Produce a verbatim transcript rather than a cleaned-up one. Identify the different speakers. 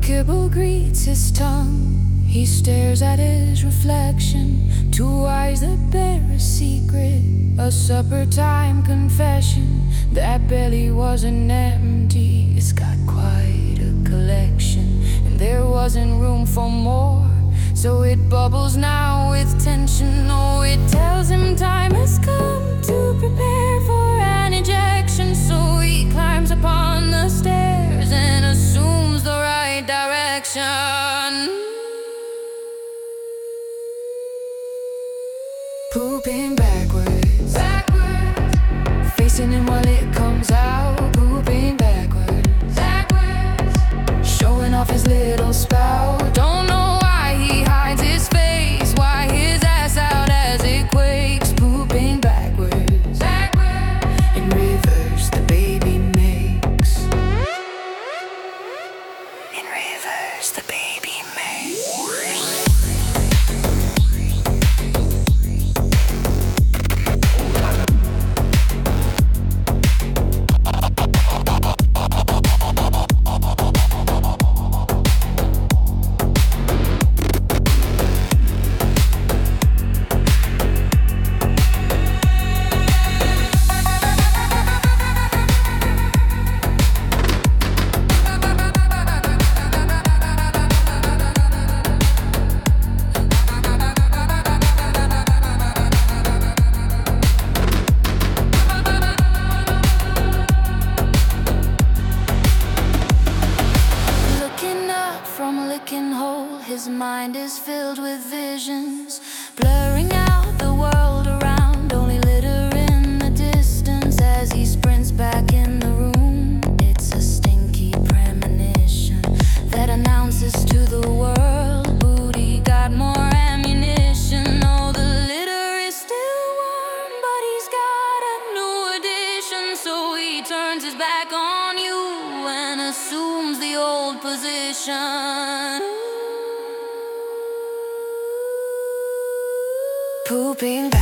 Speaker 1: kibble greets his tongue. He stares at his reflection, two eyes that bear a secret, a supper time confession. That belly wasn't empty, it's got quite a collection, and there wasn't room for more, so it bubbles now with tension. Oh, it tells him time has come to prepare for an ejection, so he climbs upon the stairs and assumes the right direction. Pooping backwards, backwards, facing him while it comes out. Pooping backwards, backwards, showing off his little spout. Don't know why he hides his face, why his ass out as it quakes. Pooping backwards, backwards, in reverse the baby makes. In reverse the baby makes. His mind is filled with visions, blurring out the world around, only litter in the distance as he sprints back in the room. It's a stinky premonition that announces to the world, booty got more ammunition. Oh, the litter is still warm, but he's got a new addition, so he turns his back on you and assumes the old position. Pooping back.